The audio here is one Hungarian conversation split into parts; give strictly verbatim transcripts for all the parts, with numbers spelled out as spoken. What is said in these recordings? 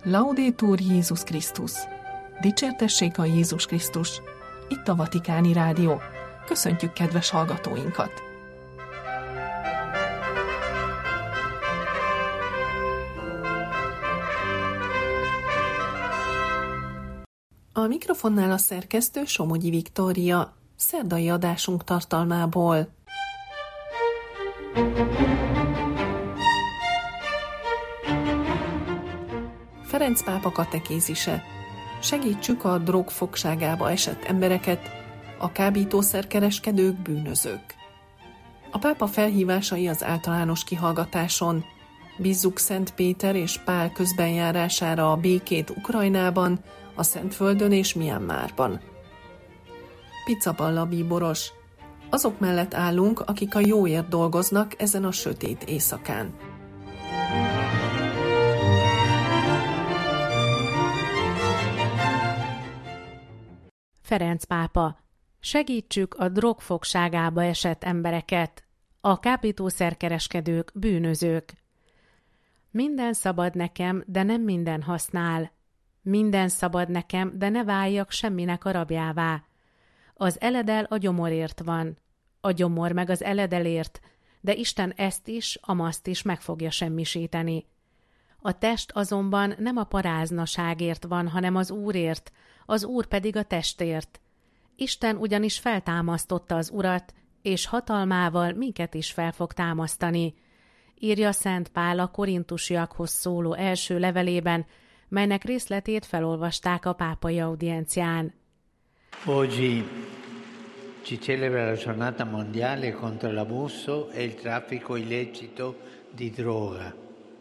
Laudetur Jézus Krisztus! Dicsértessék a Jézus Krisztus! Itt a Vatikáni Rádió. Köszöntjük kedves hallgatóinkat! A mikrofonnál a szerkesztő Somogyi Viktória, szerdai adásunk tartalmából. Ferenc pápa katekézise. Segítsük a drog fogságába esett embereket, a kábítószerkereskedők, bűnözők. A pápa felhívásai az általános kihallgatáson. Bízzuk Szent Péter és Pál közbenjárására a békét Ukrajnában, a Szentföldön és Myanmarban. Picaballa bíboros. Azok mellett állunk, akik a jóért dolgoznak ezen a sötét éjszakán. Ferenc pápa. Segítsük a drog fogságába esett embereket, a kábítószerkereskedők, bűnözők. Minden szabad nekem, de nem minden használ. Minden szabad nekem, de ne váljak semminek a rabjává. Az eledel a gyomorért van, a gyomor meg az eledelért, de Isten ezt is, amazt is meg fogja semmisíteni. A test azonban nem a paráznaságért van, hanem az Úrért, az Úr pedig a testért. Isten ugyanis feltámasztotta az Urat, és hatalmával minket is fel fog támasztani, írja Szent Pál a korintusiakhoz szóló első levelében, melynek részletét felolvasták a pápai audiencián. Oggi si celebra la giornata mondiale contro l'abuso e il traffico illecito di droga.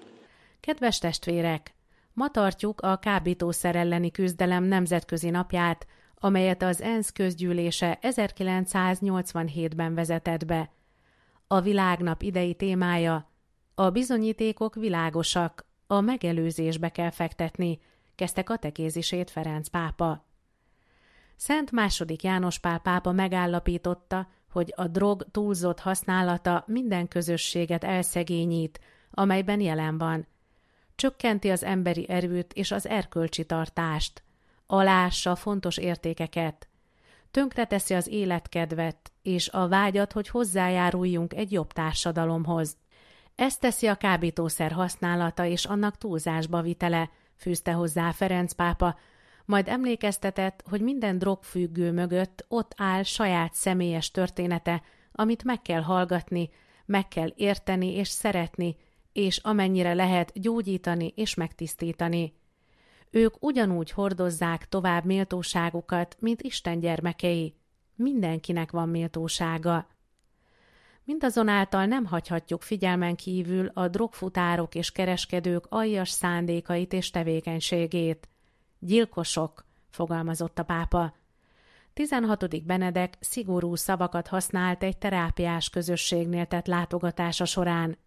Kedves testvérek! Ma tartjuk a kábítószer elleni küzdelem nemzetközi napját, amelyet az ENSZ közgyűlése ezerkilencszáznyolcvanhétben vezetett be. A világnap idei témája: a bizonyítékok világosak, a megelőzésbe kell fektetni, kezdte katekézisét Ferenc pápa. Szent második János Pál pápa megállapította, hogy a drog túlzott használata minden közösséget elszegényít, amelyben jelen van. Csökkenti az emberi erőt és az erkölcsi tartást, aláássa fontos értékeket, tönkreteszi az életkedvet és a vágyat, hogy hozzájáruljunk egy jobb társadalomhoz. Ezt teszi a kábítószer használata és annak túlzásba vitele, fűzte hozzá Ferenc pápa, majd emlékeztetett, hogy minden drogfüggő mögött ott áll saját személyes története, amit meg kell hallgatni, meg kell érteni és szeretni, és amennyire lehet gyógyítani és megtisztítani. Ők ugyanúgy hordozzák tovább méltóságukat, mint Isten gyermekei. Mindenkinek van méltósága. Mindazonáltal nem hagyhatjuk figyelmen kívül a drogfutárok és kereskedők aljas szándékait és tevékenységét. Gyilkosok, fogalmazott a pápa. tizenhatodik Benedek szigorú szavakat használt egy terápiás közösségnél tett látogatása során.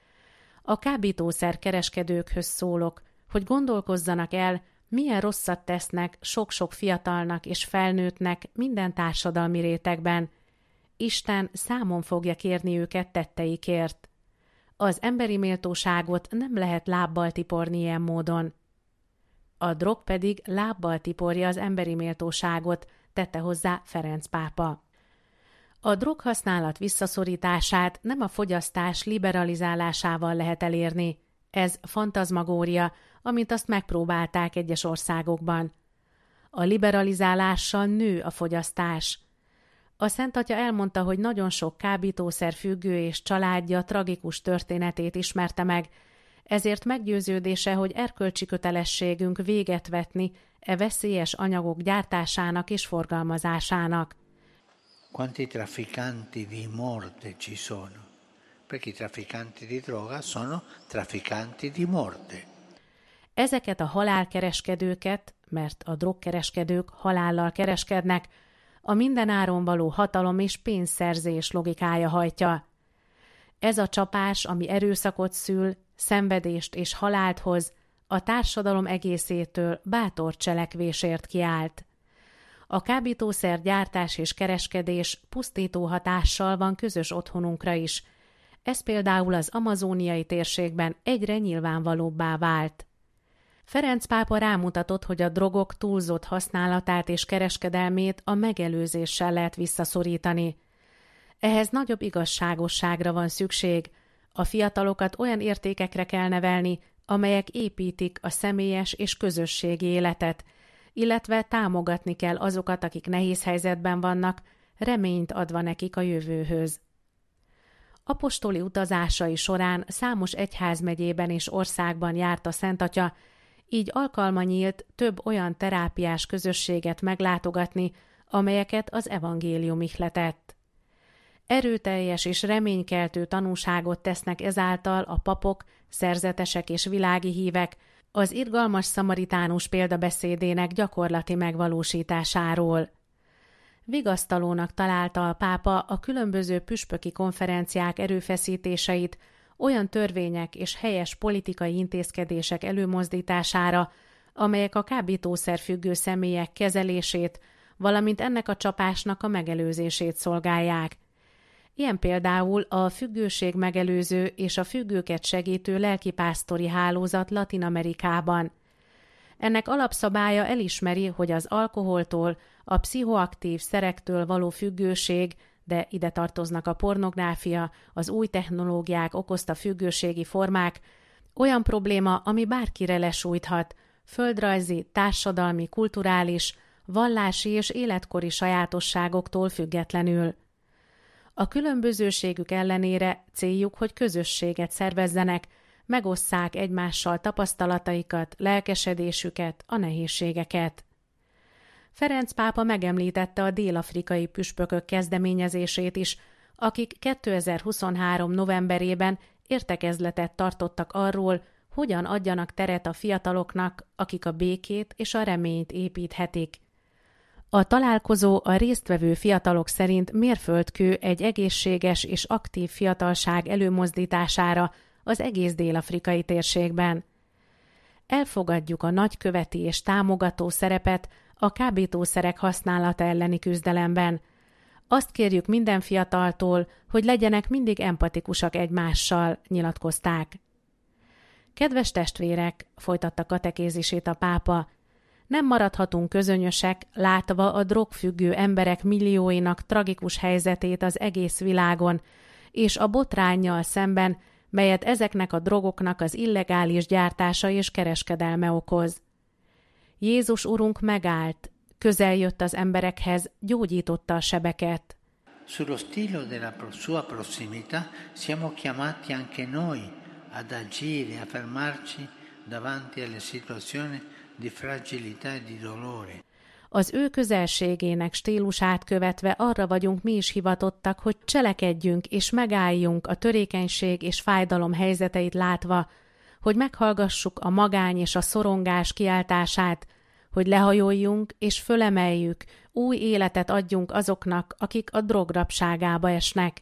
A kábítószer kereskedőkhöz szólok, hogy gondolkozzanak el, milyen rosszat tesznek sok-sok fiatalnak és felnőttnek minden társadalmi rétegben. Isten számon fogja kérni őket tetteikért. Az emberi méltóságot nem lehet lábbal tiporni ilyen módon. A drog pedig lábbal tiporja az emberi méltóságot, tette hozzá Ferenc pápa. A droghasználat visszaszorítását nem a fogyasztás liberalizálásával lehet elérni. Ez fantazmagória, amit azt megpróbálták egyes országokban. A liberalizálással nő a fogyasztás. A Szent Atya elmondta, hogy nagyon sok kábítószer függő és családja tragikus történetét ismerte meg, ezért meggyőződése, hogy erkölcsi kötelességünk véget vetni e veszélyes anyagok gyártásának és forgalmazásának. Quanti trafficanti di morte ci sono? Perché i trafficanti di droga sono trafficanti di morte. Ezeket a halálkereskedőket, mert a drogkereskedők halállal kereskednek, a mindenáron való hatalom és pénzszerzés logikája hajtja. Ez a csapás, ami erőszakot szül, szenvedést és halált hoz, a társadalom egészétől bátor cselekvésért kiállt. A kábítószer gyártás és kereskedés pusztító hatással van közös otthonunkra is. Ez például az amazóniai térségben egyre nyilvánvalóbbá vált. Ferenc pápa rámutatott, hogy a drogok túlzott használatát és kereskedelmét a megelőzéssel lehet visszaszorítani. Ehhez nagyobb igazságosságra van szükség. A fiatalokat olyan értékekre kell nevelni, amelyek építik a személyes és közösségi életet, illetve támogatni kell azokat, akik nehéz helyzetben vannak, reményt adva nekik a jövőhöz. Apostoli utazásai során számos egyházmegyében és országban járt a Szent Atya, így alkalma nyílt több olyan terápiás közösséget meglátogatni, amelyeket az evangélium ihletett. Erőteljes és reménykeltő tanúságot tesznek ezáltal a papok, szerzetesek és világi hívek az irgalmas szamaritánus példabeszédének gyakorlati megvalósításáról. Vigasztalónak találta a pápa a különböző püspöki konferenciák erőfeszítéseit olyan törvények és helyes politikai intézkedések előmozdítására, amelyek a kábítószerfüggő személyek kezelését, valamint ennek a csapásnak a megelőzését szolgálják. Ilyen például a függőség megelőző és a függőket segítő lelkipásztori hálózat Latin-Amerikában. Ennek alapszabálya elismeri, hogy az alkoholtól, a pszichoaktív szerektől való függőség, de ide tartoznak a pornográfia, az új technológiák okozta függőségi formák, olyan probléma, ami bárkire lesújthat, földrajzi, társadalmi, kulturális, vallási és életkori sajátosságoktól függetlenül. A különbözőségük ellenére céljuk, hogy közösséget szervezzenek, megosszák egymással tapasztalataikat, lelkesedésüket, a nehézségeket. Ferenc pápa megemlítette a dél-afrikai püspökök kezdeményezését is, akik kétezer-huszonhárom novemberében értekezletet tartottak arról, hogyan adjanak teret a fiataloknak, akik a békét és a reményt építhetik. A találkozó a résztvevő fiatalok szerint mérföldkő egy egészséges és aktív fiatalság előmozdítására az egész dél-afrikai térségben. Elfogadjuk a nagyköveti és támogató szerepet a kábítószerek használata elleni küzdelemben. Azt kérjük minden fiataltól, hogy legyenek mindig empatikusak egymással, nyilatkozták. Kedves testvérek, folytatta katekézisét a pápa, nem maradhatunk közönyösek, látva a drogfüggő emberek millióinak tragikus helyzetét az egész világon, és a botránnyal szemben, melyet ezeknek a drogoknak az illegális gyártása és kereskedelme okoz. Jézus Urunk megállt, közel jött az emberekhez, gyógyította a sebeket. Sullo stilo della sua prossimità siamo chiamati anche noi ad agire, a fermarci davanti alle situazioni di fragilità e di dolore. Az ő közelségének stílusát követve arra vagyunk mi is hivatottak, hogy cselekedjünk és megálljunk a törékenység és fájdalom helyzeteit látva, hogy meghallgassuk a magány és a szorongás kiáltását, hogy lehajoljunk és fölemeljük, új életet adjunk azoknak, akik a drograbságába esnek.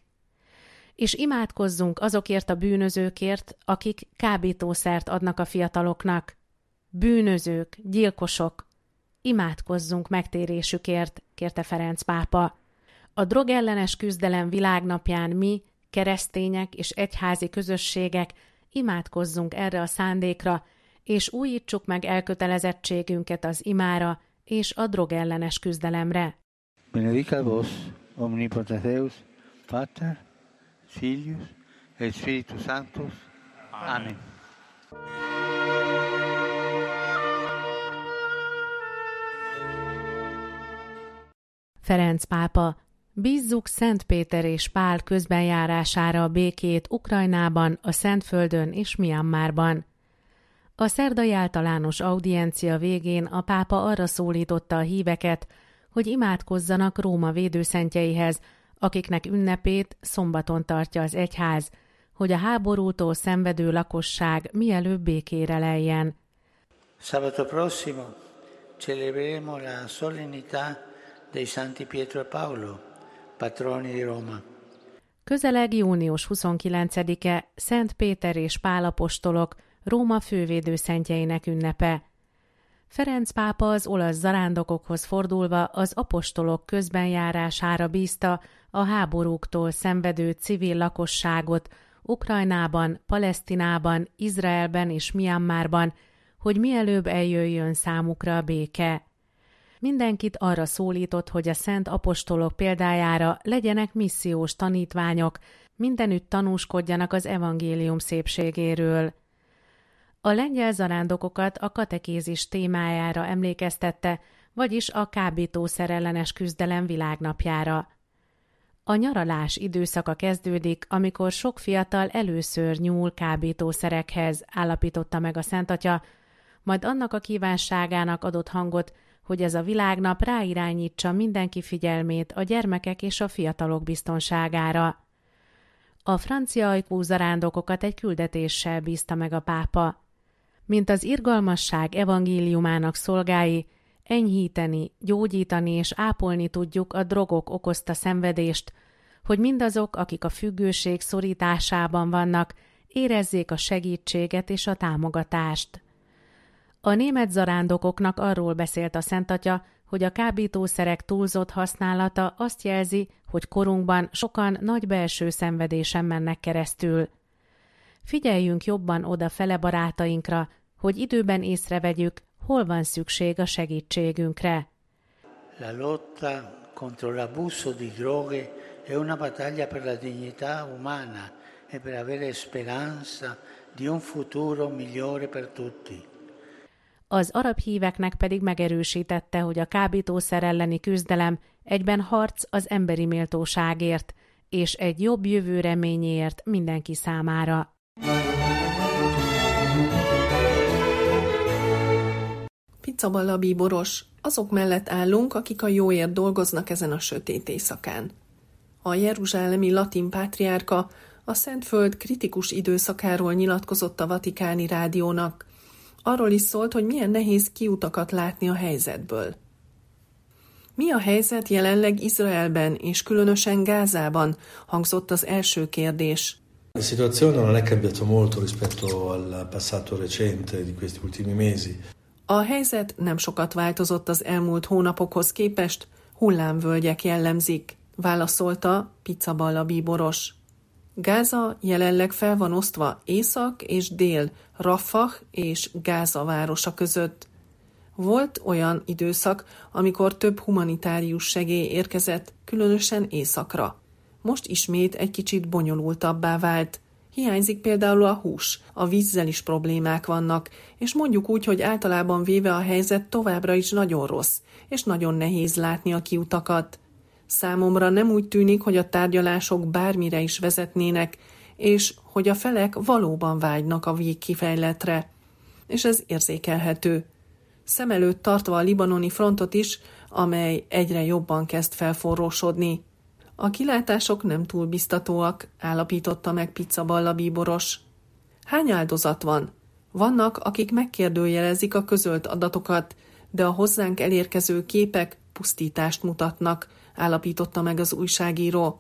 És imádkozzunk azokért a bűnözőkért, akik kábítószert adnak a fiataloknak. Bűnözők, gyilkosok, imádkozzunk megtérésükért, kérte Ferenc pápa. A drogellenes küzdelem világnapján mi, keresztények és egyházi közösségek imádkozzunk erre a szándékra, és újítsuk meg elkötelezettségünket az imára és a drogellenes küzdelemre. Benedicat vos, omnipotens Deus, Pater, Filius et Spiritus Sanctus. Amen. Ferenc pápa, bízzuk Szent Péter és Pál közbenjárására a békét Ukrajnában, a Szentföldön és Myanmarban. A szerdai általános audiencia végén a pápa arra szólította a híveket, hogy imádkozzanak Róma védőszentjeihez, akiknek ünnepét szombaton tartja az egyház, hogy a háborútól szenvedő lakosság mielőbb békére leljen. Sabato prossimo celebreremo la solennità dei Santi Pietro e Paolo, patroni di Roma. Közeleg június huszonkilencedike Szent Péter és Pál apostolok, Róma fővédőszentjeinek ünnepe. Ferenc pápa az olasz zarándokokhoz fordulva az apostolok közbenjárására bízta a háborúktól szenvedő civil lakosságot Ukrajnában, Palesztinában, Izraelben és Myanmarban, hogy mielőbb eljöjjön számukra a béke. Mindenkit arra szólított, hogy a szent apostolok példájára legyenek missziós tanítványok, mindenütt tanúskodjanak az evangélium szépségéről. A lengyel zarándokokat a katekézis témájára emlékeztette, vagyis a kábítószerellenes küzdelem világnapjára. A nyaralás időszaka kezdődik, amikor sok fiatal először nyúl kábítószerekhez, állapította meg a Szentatya, majd annak a kívánságának adott hangot, hogy ez a világnap ráirányítsa mindenki figyelmét a gyermekek és a fiatalok biztonságára. A francia ajkú zarándokokat egy küldetéssel bízta meg a pápa. Mint az irgalmasság evangéliumának szolgái, enyhíteni, gyógyítani és ápolni tudjuk a drogok okozta szenvedést, hogy mindazok, akik a függőség szorításában vannak, érezzék a segítséget és a támogatást. A német zarándokoknak arról beszélt a Szentatya, hogy a kábítószerek túlzott használata azt jelzi, hogy korunkban sokan nagy belső szenvedésen mennek keresztül. Figyeljünk jobban oda fele barátainkra, hogy időben észrevegyük, hol van szükség a segítségünkre. La lotta contro l'abuso di droghe è una battaglia per la dignità umana e per avere speranza di un futuro migliore per tutti. Az arab híveknek pedig megerősítette, hogy a kábítószer elleni küzdelem egyben harc az emberi méltóságért, és egy jobb jövő reményéért mindenki számára. Pizzaballa bíboros, azok mellett állunk, akik a jóért dolgoznak ezen a sötét éjszakán. A jeruzsálemi latin pátriárka a Szentföld kritikus időszakáról nyilatkozott a Vatikáni Rádiónak. Arról is szólt, hogy milyen nehéz kiutakat látni a helyzetből. Mi a helyzet jelenleg Izraelben és különösen Gázában, hangzott az első kérdés. La situazione non è cambiato molto rispetto al passato recente di questi ultimi mesi. A helyzet nem sokat változott az elmúlt hónapokhoz képest, hullámvölgyek jellemzik, válaszolta Pizzaballa bíboros. Gáza jelenleg fel van osztva észak és dél, Rafah és Gáza városa között. Volt olyan időszak, amikor több humanitárius segély érkezett, különösen északra. Most ismét egy kicsit bonyolultabbá vált. Hiányzik például a hús, a vízzel is problémák vannak, és mondjuk úgy, hogy általában véve a helyzet továbbra is nagyon rossz, és nagyon nehéz látni a kiutakat. Számomra nem úgy tűnik, hogy a tárgyalások bármire is vezetnének, és hogy a felek valóban vágynak a végkifejletre. És ez érzékelhető. Szem előtt tartva a libanoni frontot is, amely egyre jobban kezd felforrósodni. A kilátások nem túl biztatóak, állapította meg Pizzaballa bíboros. Hány áldozat van? Vannak, akik megkérdőjelezik a közölt adatokat, de a hozzánk elérkező képek pusztítást mutatnak, állapította meg az újságíró.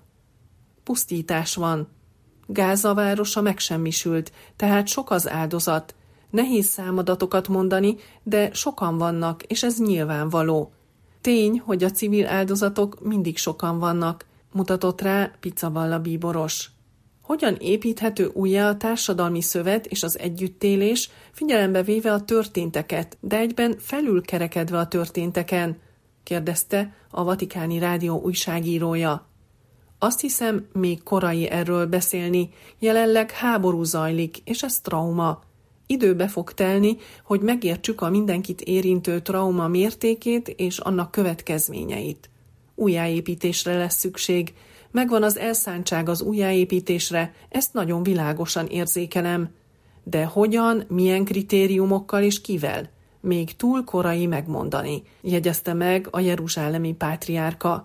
Pusztítás van. Gáza városa megsemmisült, tehát sok az áldozat. Nehéz számadatokat mondani, de sokan vannak, és ez nyilvánvaló. Tény, hogy a civil áldozatok mindig sokan vannak, mutatott rá Pizzaballa bíboros. Hogyan építhető újjá a társadalmi szövet és az együttélés, figyelembe véve a történteket, de egyben felülkerekedve a történteken? Kérdezte a Vatikáni Rádió újságírója. Azt hiszem, még korai erről beszélni, jelenleg háború zajlik, és ez trauma. Időbe fog telni, hogy megértsük a mindenkit érintő trauma mértékét és annak következményeit. Újjáépítésre lesz szükség. Megvan az elszántság az újjáépítésre, ezt nagyon világosan érzékelem. De hogyan, milyen kritériumokkal és kivel? Még túl korai megmondani, jegyezte meg a jeruzsálemi pátriárka.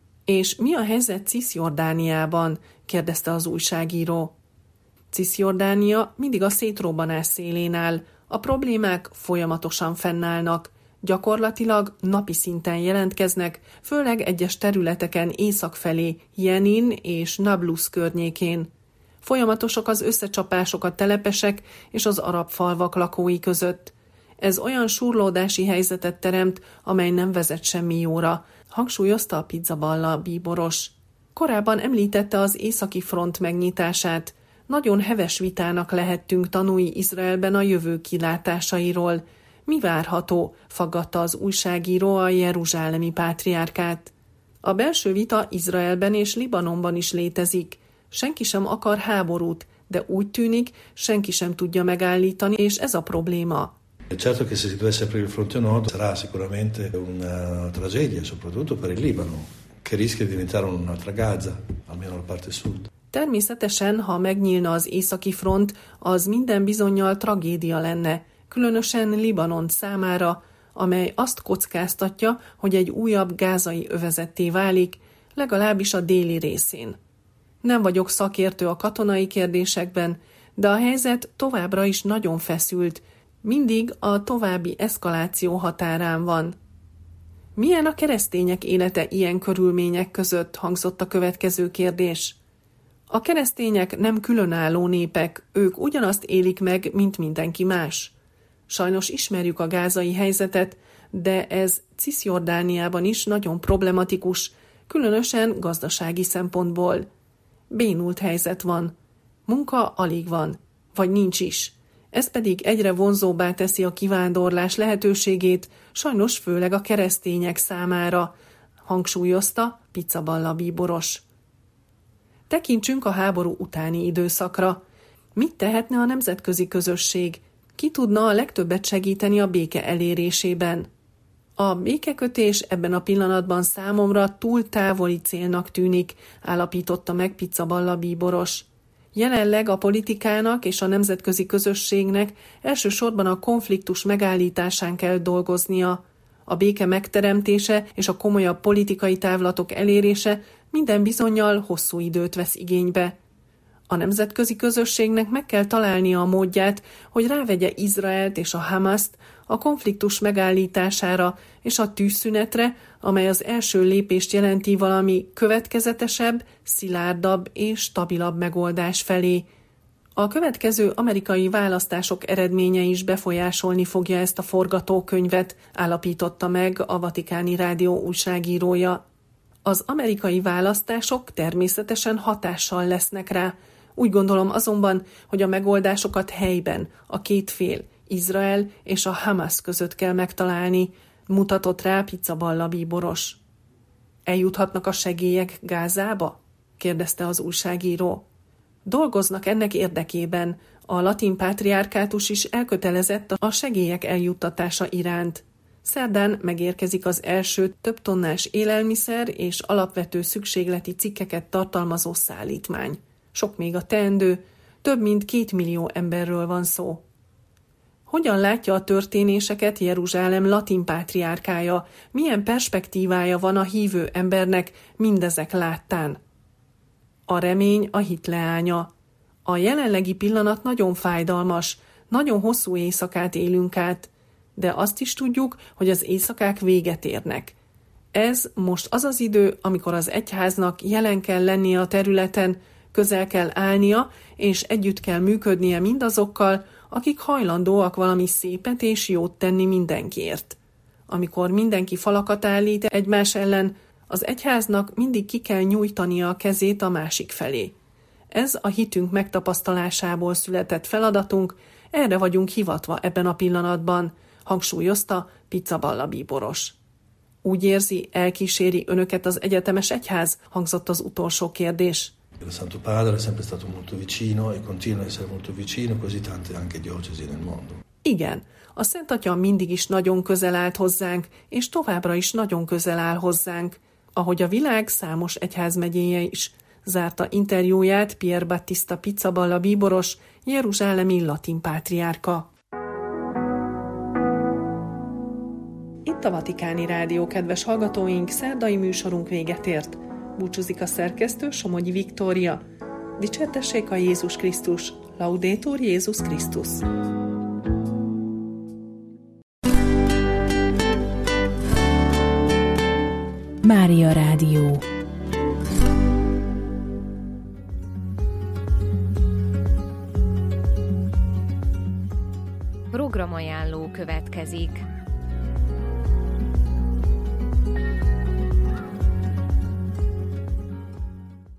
És mi a helyzet Ciszjordániában? Kérdezte az újságíró. Ciszjordánia mindig a szétrobbanás szélén áll, a problémák folyamatosan fennállnak, gyakorlatilag napi szinten jelentkeznek, főleg egyes területeken észak felé, Jenin és Nablus környékén. Folyamatosak az összecsapások a telepesek és az arab falvak lakói között. Ez olyan surlódási helyzetet teremt, amely nem vezet semmi jóra, hangsúlyozta a Pizzaballa bíboros. Korábban említette az északi front megnyitását. Nagyon heves vitának lehettünk tanúi Izraelben a jövő kilátásairól. Mi várható? Faggatta az újságíró a jeruzsálemi pátriárkát. A belső vita Izraelben és Libanonban is létezik. Senki sem akar háborút, de úgy tűnik, senki sem tudja megállítani, és ez a probléma. Certo che se si dovesse aprire il fronte nord sarà sicuramente una tragedia, soprattutto per il Libano, che rischia di diventare un'altra Gaza, almeno la parte sud. Természetesen, ha megnyílna az északi front, az minden bizonnyal tragédia lenne, különösen Libanon számára, amely azt kockáztatja, hogy egy újabb gázai övezetté válik, legalábbis a déli részén. Nem vagyok szakértő a katonai kérdésekben, de a helyzet továbbra is nagyon feszült, mindig a további eszkaláció határán van. Milyen a keresztények élete ilyen körülmények között, hangzott a következő kérdés. A keresztények nem különálló népek, ők ugyanazt élik meg, mint mindenki más. Sajnos ismerjük a gázai helyzetet, de ez Ciszjordániában is nagyon problematikus, különösen gazdasági szempontból. Bénult helyzet van. Munka alig van, vagy nincs is. Ez pedig egyre vonzóbbá teszi a kivándorlás lehetőségét, sajnos főleg a keresztények számára, hangsúlyozta Pizzaballa bíboros. Tekintsünk a háború utáni időszakra. Mit tehetne a nemzetközi közösség? Ki tudna a legtöbbet segíteni a béke elérésében? A békekötés ebben a pillanatban számomra túl távoli célnak tűnik, állapította meg Pizzaballa bíboros. Jelenleg a politikának és a nemzetközi közösségnek elsősorban a konfliktus megállításán kell dolgoznia. A béke megteremtése és a komolyabb politikai távlatok elérése minden bizonnyal hosszú időt vesz igénybe. A nemzetközi közösségnek meg kell találnia a módját, hogy rávegye Izraelt és a Hamaszt a konfliktus megállítására és a tűzszünetre, amely az első lépést jelenti valami következetesebb, szilárdabb és stabilabb megoldás felé. A következő amerikai választások eredménye is befolyásolni fogja ezt a forgatókönyvet, állapította meg a Vatikáni Rádió újságírója. Az amerikai választások természetesen hatással lesznek rá. Úgy gondolom azonban, hogy a megoldásokat helyben, a két fél, Izrael és a Hamas között kell megtalálni, mutatott rá Pizzaballa bíboros. Eljuthatnak a segélyek Gázába? Kérdezte az újságíró. Dolgoznak ennek érdekében, a latin pátriárkátus is elkötelezett a segélyek eljuttatása iránt. Szerdán megérkezik az első több tonnás élelmiszer és alapvető szükségleti cikkeket tartalmazó szállítmány. Sok még a teendő, több mint két millió emberről van szó. Hogyan látja a történéseket Jeruzsálem latin pátriárkája? Milyen perspektívája van a hívő embernek mindezek láttán? A remény a hit leánya. A jelenlegi pillanat nagyon fájdalmas, nagyon hosszú éjszakát élünk át, de azt is tudjuk, hogy az éjszakák véget érnek. Ez most az az idő, amikor az egyháznak jelen kell lennie a területen, közel kell állnia, és együtt kell működnie mindazokkal, akik hajlandóak valami szépet és jót tenni mindenkiért. Amikor mindenki falakat állít egymás ellen, az egyháznak mindig ki kell nyújtania a kezét a másik felé. Ez a hitünk megtapasztalásából született feladatunk, erre vagyunk hivatva ebben a pillanatban, hangsúlyozta Pizzaballa bíboros. Úgy érzi, elkíséri önöket az egyetemes egyház, hangzott az utolsó kérdés. Il Santo Padre è sempre stato molto vicino e continua a essere molto vicino, così tante anche diocesi nel mondo. Igen, a Szent Atya mindig is nagyon közel állt hozzánk, és továbbra is nagyon közel áll hozzánk, ahogy a világ számos egyházmegyéje is, zárta interjúját Pier Battista Pizzaballa bíboros, jeruzsálemi latin pátriárka. Itt a Vatikáni Rádió, kedves hallgatóink, szerdai műsorunk véget ért. Búcsúzik a szerkesztő, Somogyi Viktória. Dicsértessék a Jézus Krisztus, Laudetur Jézus Krisztus. Mária Rádió. Programajánló következik.